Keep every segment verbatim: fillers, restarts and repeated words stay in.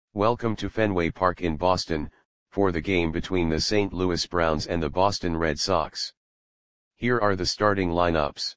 Welcome to Fenway Park in Boston, for the game between the Saint Louis Browns and the Boston Red Sox. Here are the starting lineups.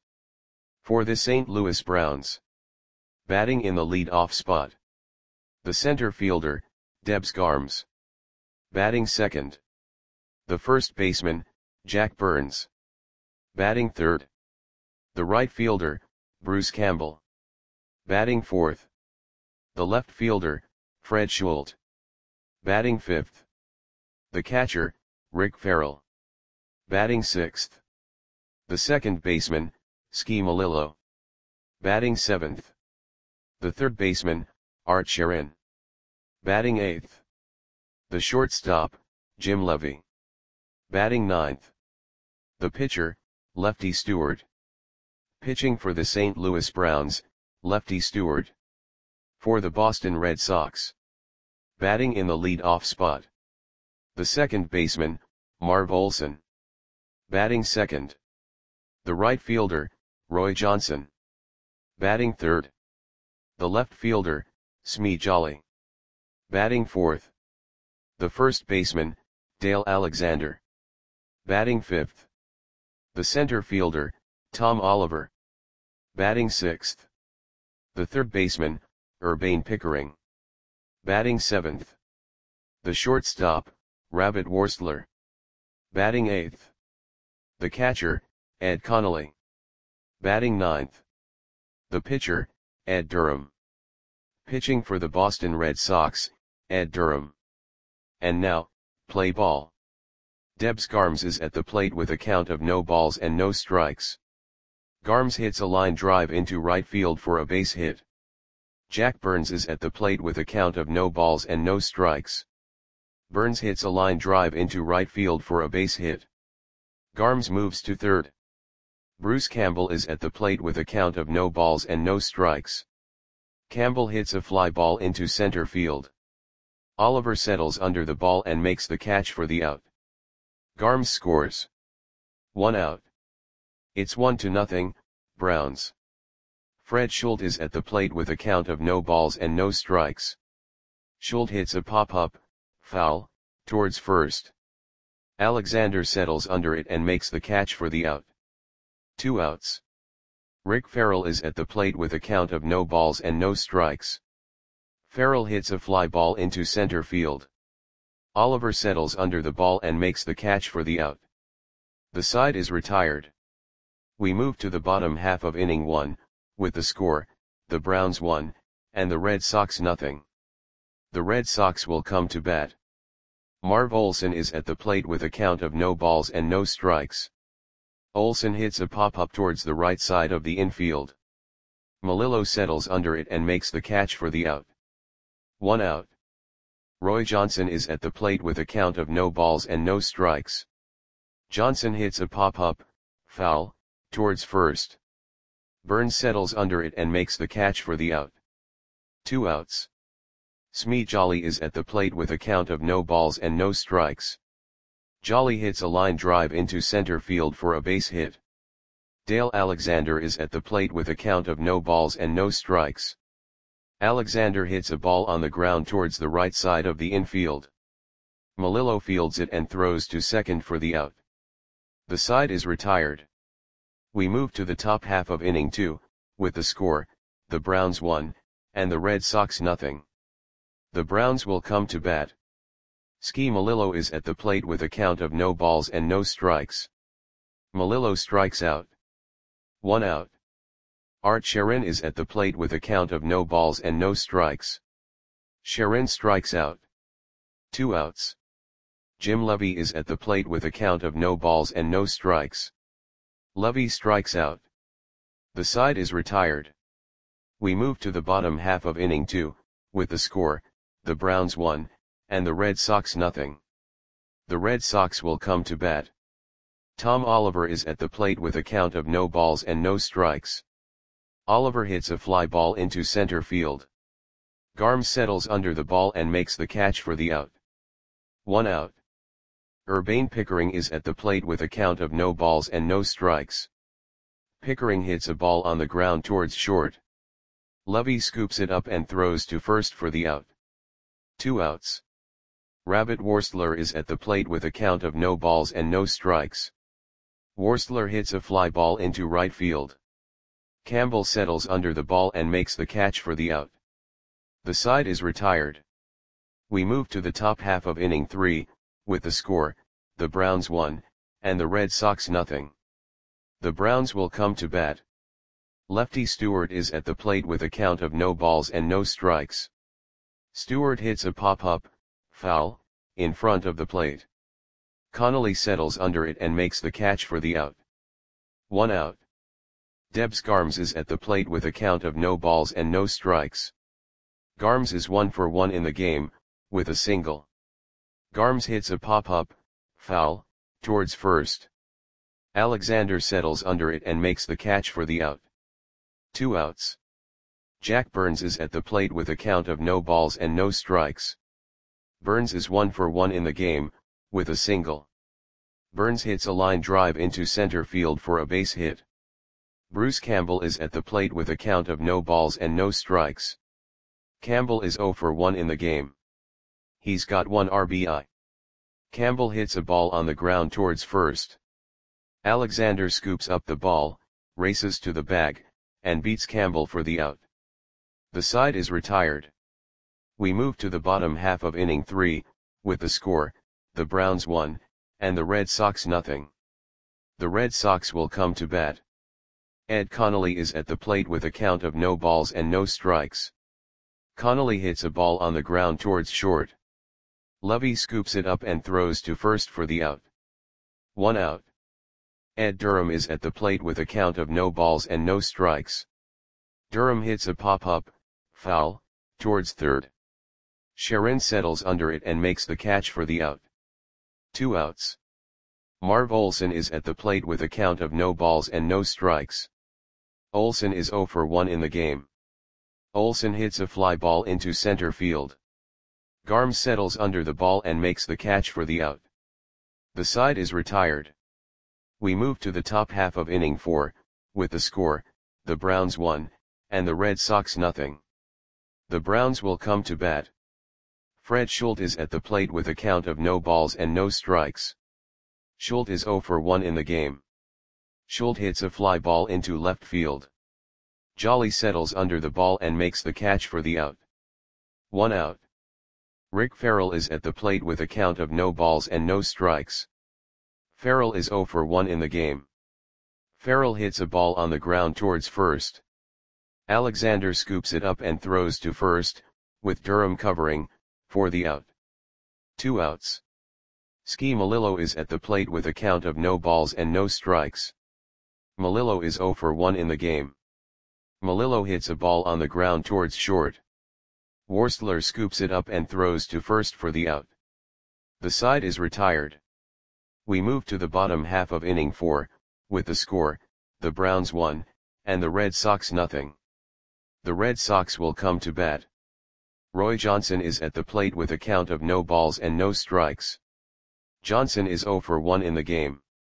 For the Saint Louis Browns. Batting in the lead-off spot. The center fielder, Debs Garms. Batting second. The first baseman, Jack Burns. Batting third. The right fielder, Bruce Campbell. Batting fourth. The left fielder, Fred Schult. Batting fifth. The catcher, Rick Farrell. Batting sixth. The second baseman, Ski Melillo. Batting seventh. The third baseman, Art Sherin. Batting eighth. The shortstop, Jim Levy. Batting ninth. The pitcher, Lefty Stewart. Pitching for the Saint Louis Browns, Lefty Stewart. For the Boston Red Sox. Batting in the lead-off spot. The second baseman, Marv Olson. Batting second. The right fielder, Roy Johnson. Batting third. The left fielder, Smee Jolly. Batting fourth. The first baseman, Dale Alexander. Batting fifth. The center fielder, Tom Oliver. Batting sixth. The third baseman, Urbane Pickering. Batting seventh. The shortstop, Rabbit Worstler. Batting eighth. The catcher, Ed Connolly. Batting ninth. The pitcher, Ed Durham. Pitching for the Boston Red Sox, Ed Durham. And now, play ball. Debs Garms is at the plate with a count of no balls and no strikes. Garms hits a line drive into right field for a base hit. Jack Burns is at the plate with a count of no balls and no strikes. Burns hits a line drive into right field for a base hit. Garms moves to third. Bruce Campbell is at the plate with a count of no balls and no strikes. Campbell hits a fly ball into center field. Oliver settles under the ball and makes the catch for the out. Garms scores. One out. It's one to nothing, Browns. Fred Schult is at the plate with a count of no balls and no strikes. Schult hits a pop-up, foul, towards first. Alexander settles under it and makes the catch for the out. Two outs. Rick Farrell is at the plate with a count of no balls and no strikes. Farrell hits a fly ball into center field. Oliver settles under the ball and makes the catch for the out. The side is retired. We move to the bottom half of inning one, with the score, the Browns one, and the Red Sox nothing. The Red Sox will come to bat. Marv Olson is at the plate with a count of no balls and no strikes. Olson hits a pop-up towards the right side of the infield. Melillo settles under it and makes the catch for the out. One out. Roy Johnson is at the plate with a count of no balls and no strikes. Johnson hits a pop-up, foul, towards first. Burns settles under it and makes the catch for the out. Two outs. Smee Jolly is at the plate with a count of no balls and no strikes. Jolly hits a line drive into center field for a base hit. Dale Alexander is at the plate with a count of no balls and no strikes. Alexander hits a ball on the ground towards the right side of the infield. Melillo fields it and throws to second for the out. The side is retired. We move to the top half of inning two, with the score, the Browns one, and the Red Sox nothing. The Browns will come to bat. Ski Melillo is at the plate with a count of no balls and no strikes. Melillo strikes out. One out. Art Sherin is at the plate with a count of no balls and no strikes. Sherin strikes out. Two outs. Jim Levy is at the plate with a count of no balls and no strikes. Levy strikes out. The side is retired. We move to the bottom half of inning two, with the score, the Browns one, and the Red Sox nothing. The Red Sox will come to bat. Tom Oliver is at the plate with a count of no balls and no strikes. Oliver hits a fly ball into center field. Garms settles under the ball and makes the catch for the out. One out. Urbane Pickering is at the plate with a count of no balls and no strikes. Pickering hits a ball on the ground towards short. Levy scoops it up and throws to first for the out. Two outs. Rabbit Worstler is at the plate with a count of no balls and no strikes. Worstler hits a fly ball into right field. Campbell settles under the ball and makes the catch for the out. The side is retired. We move to the top half of inning three, with the score, the Browns one, and the Red Sox nothing. The Browns will come to bat. Lefty Stewart is at the plate with a count of no balls and no strikes. Stewart hits a pop-up, foul, in front of the plate. Connolly settles under it and makes the catch for the out. One out. Debs Garms is at the plate with a count of no balls and no strikes. Garms is one for one in the game, with a single. Garms hits a pop-up, foul, towards first. Alexander settles under it and makes the catch for the out. Two outs. Jack Burns is at the plate with a count of no balls and no strikes. Burns is one for one in the game, with a single. Burns hits a line drive into center field for a base hit. Bruce Campbell is at the plate with a count of no balls and no strikes. Campbell is zero for one in the game. He's got one R B I. Campbell hits a ball on the ground towards first. Alexander scoops up the ball, races to the bag, and beats Campbell for the out. The side is retired. We move to the bottom half of inning three, with the score, the Browns one, and the Red Sox nothing. The Red Sox will come to bat. Ed Connolly is at the plate with a count of no balls and no strikes. Connolly hits a ball on the ground towards short. Lovey scoops it up and throws to first for the out. One out. Ed Durham is at the plate with a count of no balls and no strikes. Durham hits a pop-up, foul, towards third. Sharon settles under it and makes the catch for the out. Two outs. Marv Olson is at the plate with a count of no balls and no strikes. Olson is zero for one in the game. Olson hits a fly ball into center field. Garms settles under the ball and makes the catch for the out. The side is retired. We move to the top half of inning four, with the score, the Browns one, and the Red Sox nothing. The Browns will come to bat. Fred Schultz is at the plate with a count of no balls and no strikes. Schultz is zero for one in the game. Schultz hits a fly ball into left field. Jolly settles under the ball and makes the catch for the out. One out. Rick Farrell is at the plate with a count of no balls and no strikes. Farrell is zero for one in the game. Farrell hits a ball on the ground towards first. Alexander scoops it up and throws to first, with Durham covering, for the out. Two outs. Ski Malillo is at the plate with a count of no balls and no strikes. Malillo is zero for one in the game. Malillo hits a ball on the ground towards short. Worstler scoops it up and throws to first for the out. The side is retired. We move to the bottom half of inning four, with the score, the Browns one, and the Red Sox nothing. The Red Sox will come to bat. Roy Johnson is at the plate with a count of no balls and no strikes. Johnson is zero for one in the game.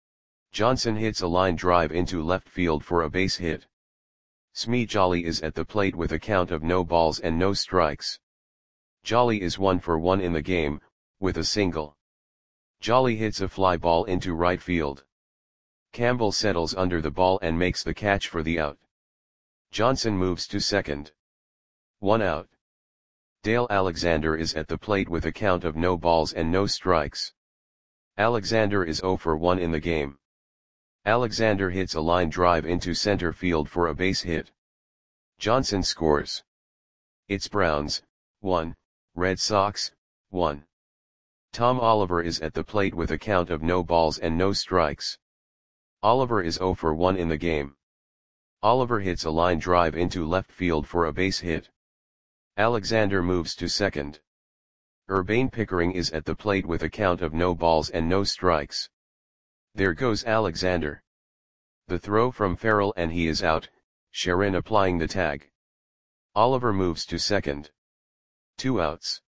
Johnson hits a line drive into left field for a base hit. Smee Jolly is at the plate with a count of no balls and no strikes. Jolly is one for one in the game, with a single. Jolly hits a fly ball into right field. Campbell settles under the ball and makes the catch for the out. Johnson moves to second. One out. Dale Alexander is at the plate with a count of no balls and no strikes. Alexander is zero for one in the game. Alexander hits a line drive into center field for a base hit. Johnson scores. It's Browns, one, Red Sox, one. Tom Oliver is at the plate with a count of no balls and no strikes. Oliver is zero for one in the game. Oliver hits a line drive into left field for a base hit. Alexander moves to second. Urbane Pickering is at the plate with a count of no balls and no strikes. There goes Alexander. The throw from Farrell and he is out, Sharon applying the tag. Oliver moves to second. Two outs.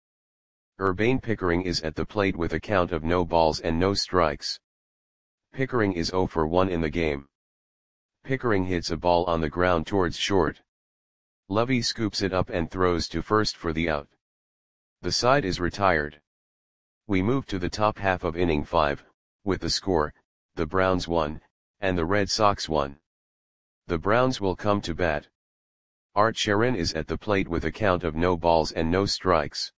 Urbane Pickering is at the plate with a count of no balls and no strikes. Pickering is zero for one in the game. Pickering hits a ball on the ground towards short. Lovey scoops it up and throws to first for the out. The side is retired. We move to the top half of inning five, with the score, the Browns one, and the Red Sox one. The Browns will come to bat. Art Sharon is at the plate with a count of no balls and no strikes.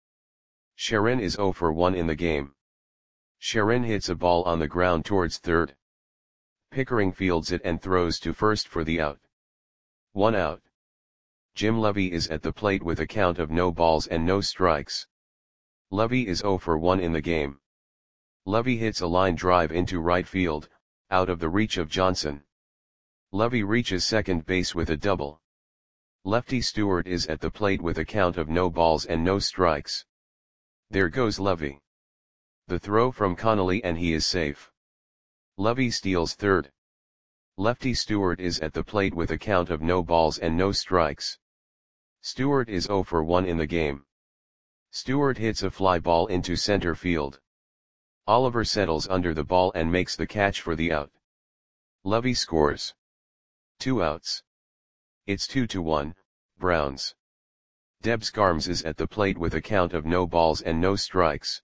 Sharon is zero for one in the game. Sharon hits a ball on the ground towards third. Pickering fields it and throws to first for the out. One out. Jim Levy is at the plate with a count of no balls and no strikes. Levy is zero for one in the game. Levy hits a line drive into right field, out of the reach of Johnson. Levy reaches second base with a double. Lefty Stewart is at the plate with a count of no balls and no strikes. There goes Levy. The throw from Connolly and he is safe. Levy steals third. Lefty Stewart is at the plate with a count of no balls and no strikes. Stewart is zero for one in the game. Stewart hits a fly ball into center field. Oliver settles under the ball and makes the catch for the out. Levy scores. Two outs. It's two to one, Browns. Debs Garms is at the plate with a count of no balls and no strikes.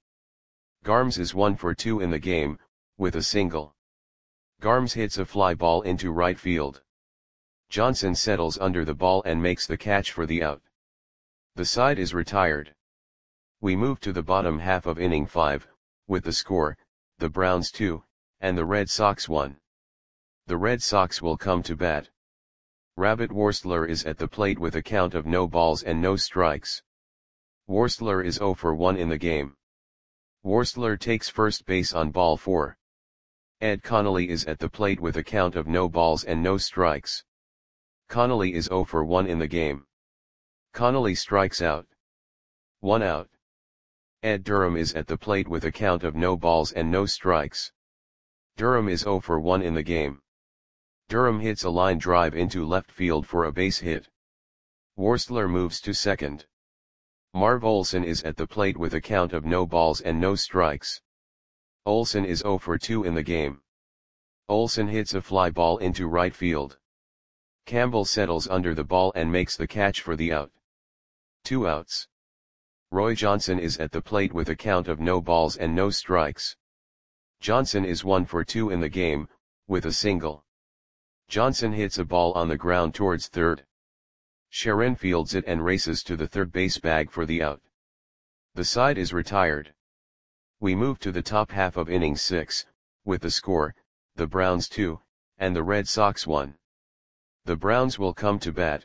Garms is one for two in the game, with a single. Garms hits a fly ball into right field. Johnson settles under the ball and makes the catch for the out. The side is retired. We move to the bottom half of inning five, with the score, the Browns two, and the Red Sox one. The Red Sox will come to bat. Rabbit Worstler is at the plate with a count of no balls and no strikes. Worstler is zero for one in the game. Worstler takes first base on ball four. Ed Connolly is at the plate with a count of no balls and no strikes. Connolly is zero for one in the game. Connolly strikes out. One out. Ed Durham is at the plate with a count of no balls and no strikes. Durham is zero for one in the game. Durham hits a line drive into left field for a base hit. Worstler moves to second. Marv Olson is at the plate with a count of no balls and no strikes. Olson is zero for two in the game. Olson hits a fly ball into right field. Campbell settles under the ball and makes the catch for the out. Two outs. Roy Johnson is at the plate with a count of no balls and no strikes. Johnson is one for two in the game, with a single. Johnson hits a ball on the ground towards third. Sharon fields it and races to the third base bag for the out. The side is retired. We move to the top half of inning six, with the score, the Browns two, and the Red Sox one. The Browns will come to bat.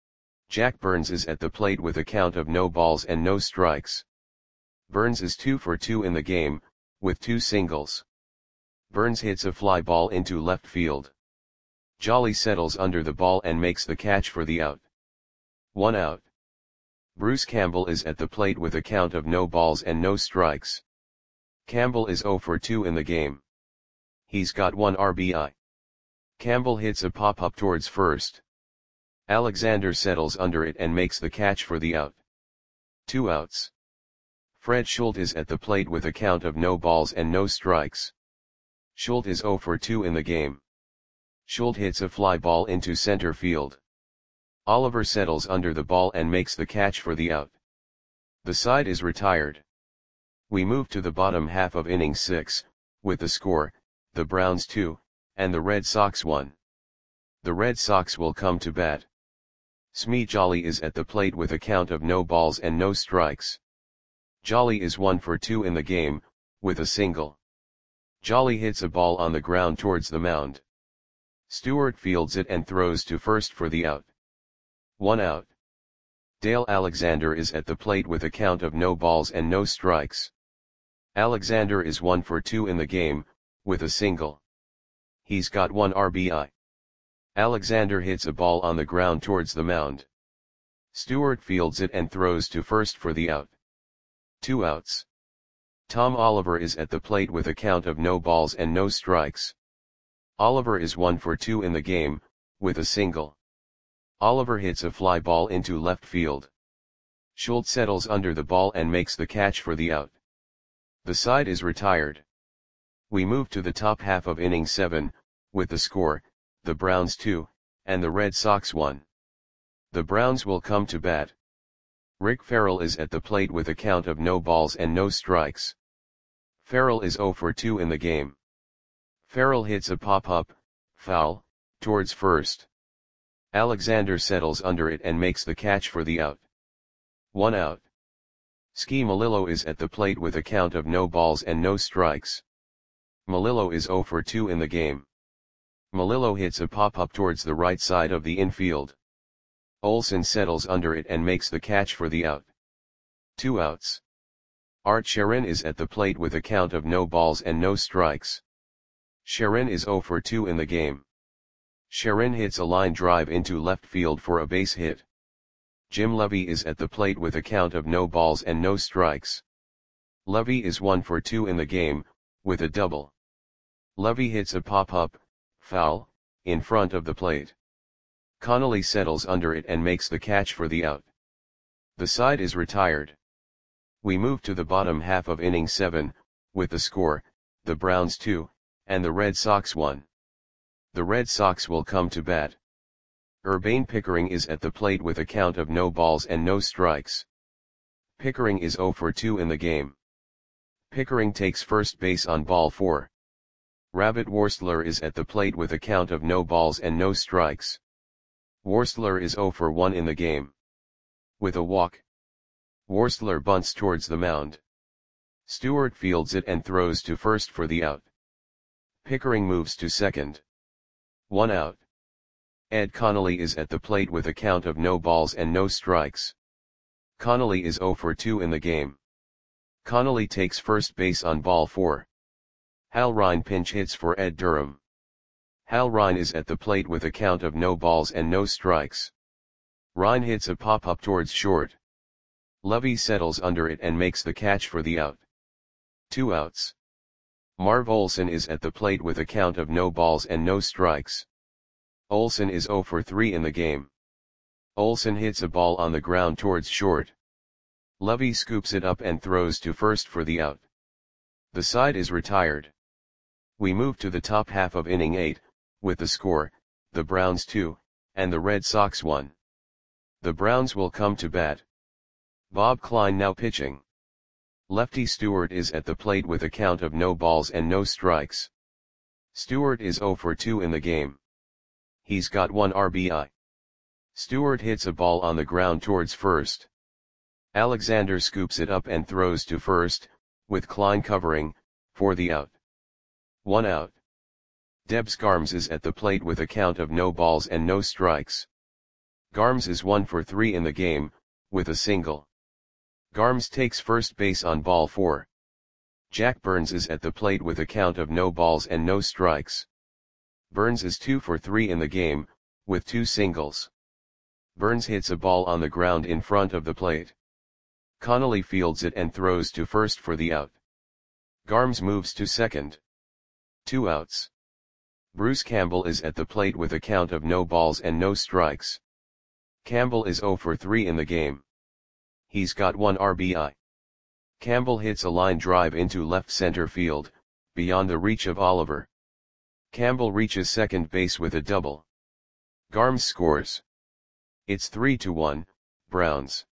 Jack Burns is at the plate with a count of no balls and no strikes. Burns is two for two in the game, with two singles. Burns hits a fly ball into left field. Jolly settles under the ball and makes the catch for the out. One out. Bruce Campbell is at the plate with a count of no balls and no strikes. Campbell is zero for two in the game. He's got one R B I. Campbell hits a pop-up towards first. Alexander settles under it and makes the catch for the out. Two outs. Fred Schultz is at the plate with a count of no balls and no strikes. Schultz is zero for two in the game. Schultz hits a fly ball into center field. Oliver settles under the ball and makes the catch for the out. The side is retired. We move to the bottom half of inning six, with the score, the Browns two, and the Red Sox one. The Red Sox will come to bat. Smee Jolly is at the plate with a count of no balls and no strikes. Jolly is one for two in the game, with a single. Jolly hits a ball on the ground towards the mound. Stewart fields it and throws to first for the out. One out. Dale Alexander is at the plate with a count of no balls and no strikes. Alexander is one for two in the game, with a single. He's got one R B I. Alexander hits a ball on the ground towards the mound. Stewart fields it and throws to first for the out. Two outs. Tom Oliver is at the plate with a count of no balls and no strikes. Oliver is one for two in the game, with a single. Oliver hits a fly ball into left field. Schultz settles under the ball and makes the catch for the out. The side is retired. We move to the top half of inning seven, with the score, the Browns two, and the Red Sox one. The Browns will come to bat. Rick Farrell is at the plate with a count of no balls and no strikes. Farrell is zero for two in the game. Farrell hits a pop-up, foul, towards first. Alexander settles under it and makes the catch for the out. One out. Ski Melillo is at the plate with a count of no balls and no strikes. Melillo is zero for two in the game. Melillo hits a pop-up towards the right side of the infield. Olson settles under it and makes the catch for the out. Two outs. Art Sharon is at the plate with a count of no balls and no strikes. Sharon is zero for two in the game. Sharon hits a line drive into left field for a base hit. Jim Levy is at the plate with a count of no balls and no strikes. Levy is one for two in the game, with a double. Levy hits a pop-up, foul, in front of the plate. Connolly settles under it and makes the catch for the out. The side is retired. We move to the bottom half of inning seven, with the score, the Browns two, and the Red Sox one. The Red Sox will come to bat. Urbane Pickering is at the plate with a count of no balls and no strikes. Pickering is zero for two in the game. Pickering takes first base on ball four. Rabbit Worstler is at the plate with a count of no balls and no strikes. Worstler is zero for one in the game. With a walk, Worstler bunts towards the mound. Stewart fields it and throws to first for the out. Pickering moves to second. One out. Ed Connolly is at the plate with a count of no balls and no strikes. Connolly is zero for two in the game. Connolly takes first base on ball four. Hal Rine pinch hits for Ed Durham. Hal Rine is at the plate with a count of no balls and no strikes. Rine hits a pop-up towards short. Levy settles under it and makes the catch for the out. Two outs. Marv Olson is at the plate with a count of no balls and no strikes. Olson is zero for three in the game. Olson hits a ball on the ground towards short. Levy scoops it up and throws to first for the out. The side is retired. We move to the top half of inning eight, with the score, the Browns two, and the Red Sox one. The Browns will come to bat. Bob Klein now pitching. Lefty Stewart is at the plate with a count of no balls and no strikes. Stewart is zero for two in the game. He's got one R B I. Stewart hits a ball on the ground towards first. Alexander scoops it up and throws to first, with Klein covering, for the out. One out. Debs Garms is at the plate with a count of no balls and no strikes. Garms is one for three in the game, with a single. Garms takes first base on ball four. Jack Burns is at the plate with a count of no balls and no strikes. Burns is two for three in the game, with two singles. Burns hits a ball on the ground in front of the plate. Connolly fields it and throws to first for the out. Garms moves to second. Two outs. Bruce Campbell is at the plate with a count of no balls and no strikes. Campbell is zero for three in the game. He's got one R B I. Campbell hits a line drive into left center field, beyond the reach of Oliver. Campbell reaches second base with a double. Garms scores. It's three to one, Browns.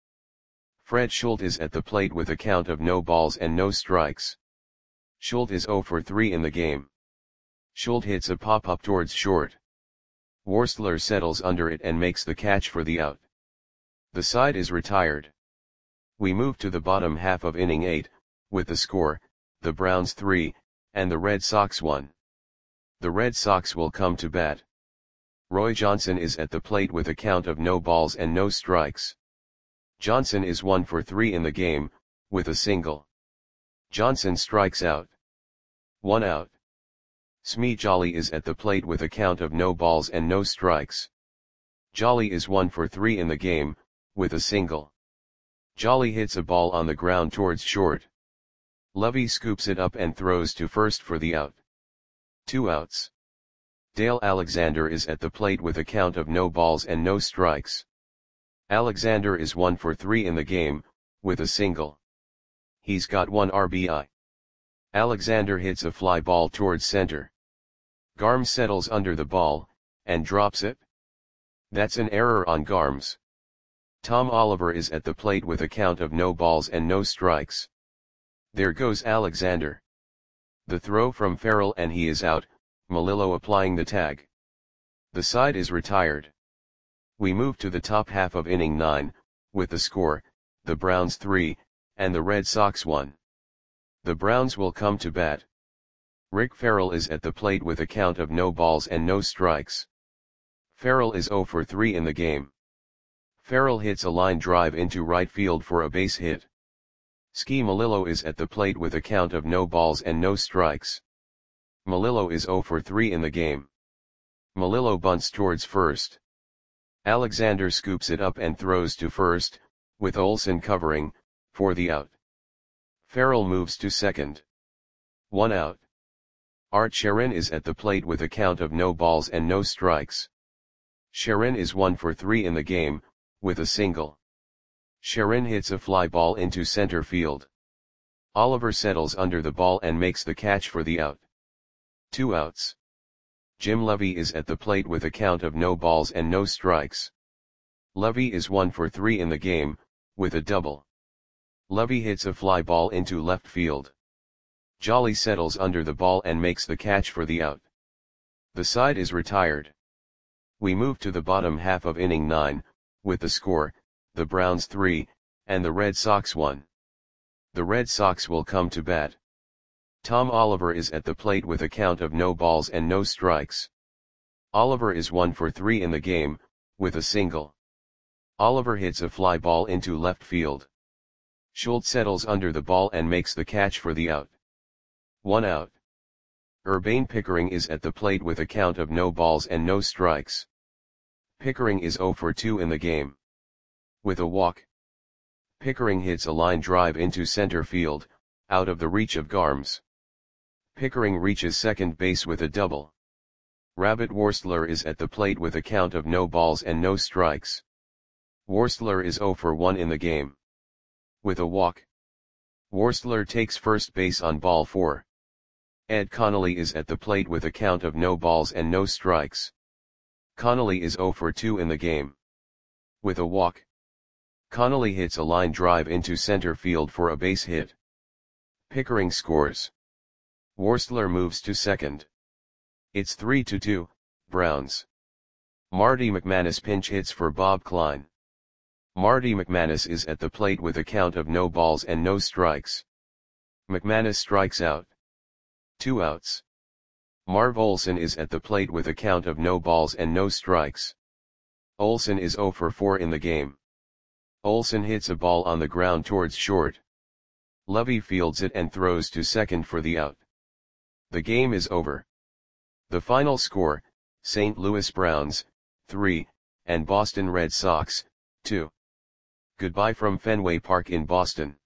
Fred Schultz is at the plate with a count of no balls and no strikes. Schultz is zero for three in the game. Schultz hits a pop-up towards short. Worstler settles under it and makes the catch for the out. The side is retired. We move to the bottom half of inning eight, with the score, the Browns three, and the Red Sox one. The Red Sox will come to bat. Roy Johnson is at the plate with a count of no balls and no strikes. Johnson is one for three in the game, with a single. Johnson strikes out. One out. Smee Jolly is at the plate with a count of no balls and no strikes. Jolly is one for three in the game, with a single. Jolly hits a ball on the ground towards short. Levy scoops it up and throws to first for the out. Two outs. Dale Alexander is at the plate with a count of no balls and no strikes. Alexander is one for three in the game, with a single. He's got one R B I. Alexander hits a fly ball towards center. Garms settles under the ball, and drops it. That's an error on Garms. Tom Oliver is at the plate with a count of no balls and no strikes. There goes Alexander. The throw from Farrell and he is out, Melillo applying the tag. The side is retired. We move to the top half of inning nine, with the score, the Browns three, and the Red Sox one. The Browns will come to bat. Rick Farrell is at the plate with a count of no balls and no strikes. Farrell is zero for three in the game. Farrell hits a line drive into right field for a base hit. Ski Melillo is at the plate with a count of no balls and no strikes. Melillo is zero for three in the game. Melillo bunts towards first. Alexander scoops it up and throws to first, with Olson covering, for the out. Farrell moves to second. One out. Art Sharon is at the plate with a count of no balls and no strikes. Sharon is one for three in the game, with a single. Sharon hits a fly ball into center field. Oliver settles under the ball and makes the catch for the out. Two outs. Jim Levy is at the plate with a count of no balls and no strikes. Levy is one for three in the game, with a double. Levy hits a fly ball into left field. Jolly settles under the ball and makes the catch for the out. The side is retired. We move to the bottom half of inning nine, with the score, the Browns three, and the Red Sox one. The Red Sox will come to bat. Tom Oliver is at the plate with a count of no balls and no strikes. Oliver is one for three in the game, with a single. Oliver hits a fly ball into left field. Schultz settles under the ball and makes the catch for the out. One out. Urbane Pickering is at the plate with a count of no balls and no strikes. Pickering is zero for two in the game. With a walk. Pickering hits a line drive into center field, out of the reach of Garms. Pickering reaches second base with a double. Rabbit Worstler is at the plate with a count of no balls and no strikes. Worstler is zero for one in the game. With a walk. Worstler takes first base on ball four. Ed Connolly is at the plate with a count of no balls and no strikes. Connolly is zero for two in the game. With a walk. Connolly hits a line drive into center field for a base hit. Pickering scores. Worstler moves to second. It's three to two, Browns. Marty McManus pinch hits for Bob Klein. Marty McManus is at the plate with a count of no balls and no strikes. McManus strikes out. Two outs. Marv Olson is at the plate with a count of no balls and no strikes. Olson is zero for four in the game. Olson hits a ball on the ground towards short. Levy fields it and throws to second for the out. The game is over. The final score, Saint Louis Browns, three, and Boston Red Sox, two. Goodbye from Fenway Park in Boston.